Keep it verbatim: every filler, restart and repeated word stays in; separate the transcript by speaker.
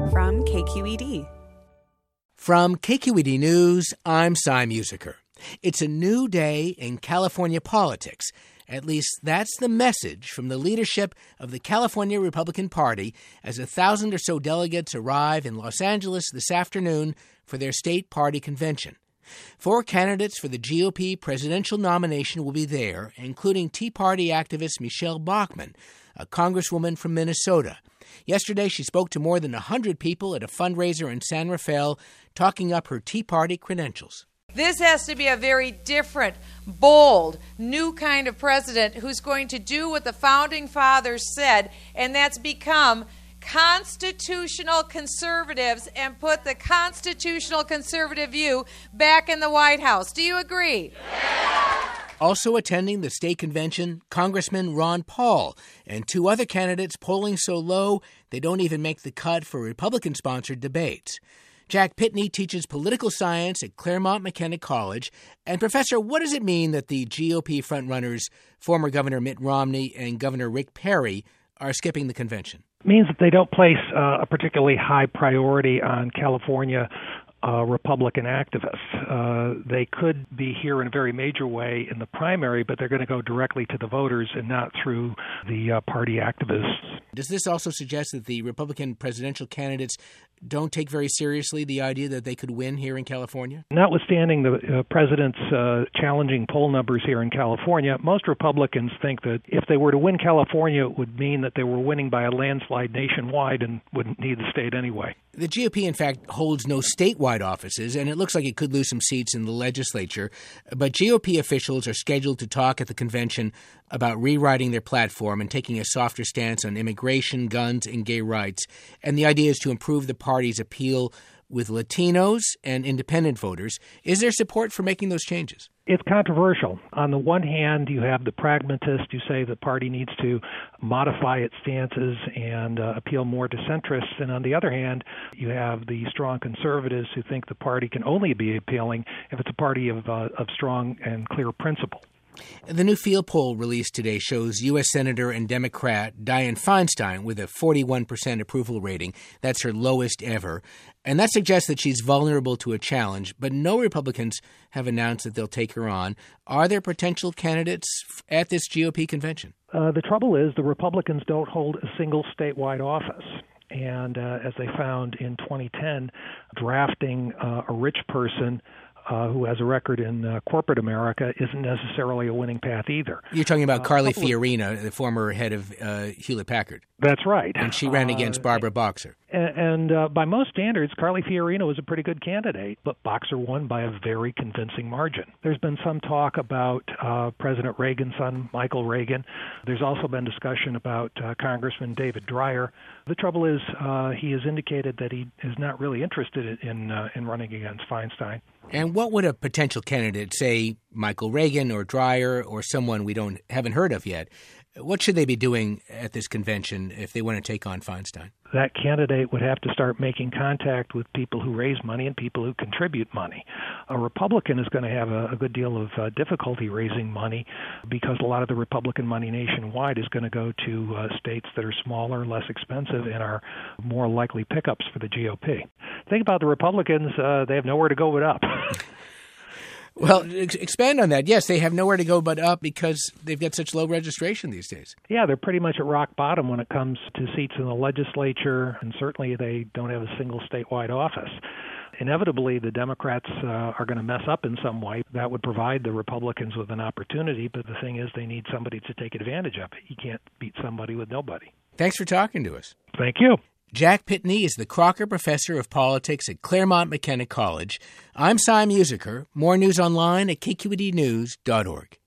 Speaker 1: From K Q E D.
Speaker 2: From K Q E D News, I'm Cy Musiker. It's a new day in California politics. At least that's the message from the leadership of the California Republican Party as a thousand or so delegates arrive in Los Angeles this afternoon for their state party convention. Four candidates for the G O P presidential nomination will be there, including Tea Party activist Michelle Bachmann, a congresswoman from Minnesota. Yesterday, she spoke to more than one hundred people at a fundraiser in San Rafael, talking up her Tea Party credentials.
Speaker 3: This has to be a very different, bold, new kind of president who's going to do what the Founding Fathers said, and that's become constitutional conservatives and put the constitutional conservative view back in the White House. Do you agree?
Speaker 2: Yeah. Also attending the state convention, Congressman Ron Paul and two other candidates polling so low they don't even make the cut for Republican-sponsored debates. Jack Pitney teaches political science at Claremont McKenna College. And, Professor, what does it mean that the G O P frontrunners, former Governor Mitt Romney and Governor Rick Perry, are skipping the convention?
Speaker 4: It means that they don't place uh, a particularly high priority on California Uh, Republican activists. Uh, they could be here in a very major way in the primary, but they're going to go directly to the voters and not through the uh, party activists.
Speaker 2: Does this also suggest that the Republican presidential candidates don't take very seriously the idea that they could win here in California?
Speaker 4: Notwithstanding the uh, president's uh, challenging poll numbers here in California, most Republicans think that if they were to win California, it would mean that they were winning by a landslide nationwide and wouldn't need the state anyway.
Speaker 2: The G O P, in fact, holds no statewide offices, and it looks like it could lose some seats in the legislature. But G O P officials are scheduled to talk at the convention about rewriting their platform and taking a softer stance on immigration, guns, and gay rights. And the idea is to improve the party's appeal with Latinos and independent voters. Is there support for making those changes?
Speaker 4: It's controversial. On the one hand, you have the pragmatists who say the party needs to modify its stances and uh, appeal more to centrists. And on the other hand, you have the strong conservatives who think the party can only be appealing if it's a party of, uh, of strong and clear principle.
Speaker 2: The new field poll released today shows U S. Senator and Democrat Dianne Feinstein with a forty-one percent approval rating. That's her lowest ever. And that suggests that she's vulnerable to a challenge, but no Republicans have announced that they'll take her on. Are there potential candidates at this G O P convention?
Speaker 4: Uh, the trouble is the Republicans don't hold a single statewide office. And uh, as they found in twenty ten, drafting uh, a rich person Uh, who has a record in uh, corporate America isn't necessarily a winning path either.
Speaker 2: You're talking about
Speaker 4: uh,
Speaker 2: Carly Fiorina, the former head of uh, Hewlett-Packard.
Speaker 4: That's right.
Speaker 2: And she ran
Speaker 4: uh,
Speaker 2: against Barbara Boxer.
Speaker 4: And, and uh, by most standards, Carly Fiorina was a pretty good candidate, but Boxer won by a very convincing margin. There's been some talk about uh, President Reagan's son, Michael Reagan. There's also been discussion about uh, Congressman David Dreyer. The trouble is uh, he has indicated that he is not really interested in, uh, in running against Feinstein.
Speaker 2: And what would a potential candidate, say Michael Reagan or Dreyer or someone we don't haven't heard of yet, what should they be doing at this convention if they want to take on Feinstein?
Speaker 4: That candidate would have to start making contact with people who raise money and people who contribute money. A Republican is going to have a, a good deal of uh, difficulty raising money because a lot of the Republican money nationwide is going to go to uh, states that are smaller, less expensive, and are more likely pickups for the G O P. Think about the Republicans. Uh, they have nowhere to go but up.
Speaker 2: Well, ex- expand on that. Yes, they have nowhere to go but up because they've got such low registration these days.
Speaker 4: Yeah, they're pretty much at rock bottom when it comes to seats in the legislature, and certainly they don't have a single statewide office. Inevitably, the Democrats uh, are going to mess up in some way. That would provide the Republicans with an opportunity, but the thing is they need somebody to take advantage of it. You can't beat somebody with nobody.
Speaker 2: Thanks for talking to us.
Speaker 4: Thank you.
Speaker 2: Jack Pitney is the Crocker Professor of Politics at Claremont McKenna College. I'm Cy Musiker. More news online at K Q E D news dot org.